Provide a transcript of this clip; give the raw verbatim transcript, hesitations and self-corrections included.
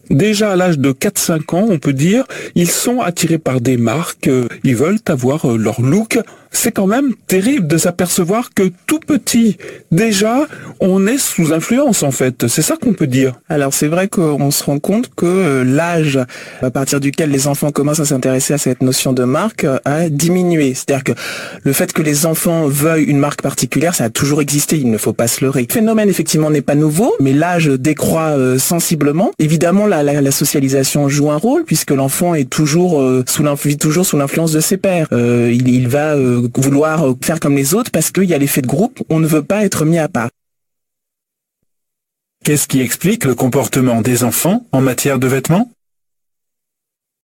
Déjà à l'âge de quatre cinq ans, on peut dire, ils sont attirés par des marques, euh, ils veulent avoir euh, leur look. C'est quand même terrible de s'apercevoir que tout petit, déjà, on est sous influence en fait. C'est ça qu'on peut dire. Alors c'est vrai qu'on se rend compte que euh, l'âge à partir duquel les enfants commencent à s'intéresser à cette notion de marque euh, a diminué. C'est-à-dire que le fait que les enfants veuillent une marque particulière, ça a toujours existé, il ne faut pas se leurrer. Le phénomène effectivement n'est pas nouveau, mais l'âge décroît euh, sensiblement. Évidemment, la, la, la socialisation joue un rôle puisque l'enfant est toujours euh, sous l'influence, toujours sous l'influence de ses pairs. Euh, il, il va euh, vouloir faire comme les autres parce qu'il y a l'effet de groupe, on ne veut pas être mis à part. Qu'est-ce qui explique le comportement des enfants en matière de vêtements ?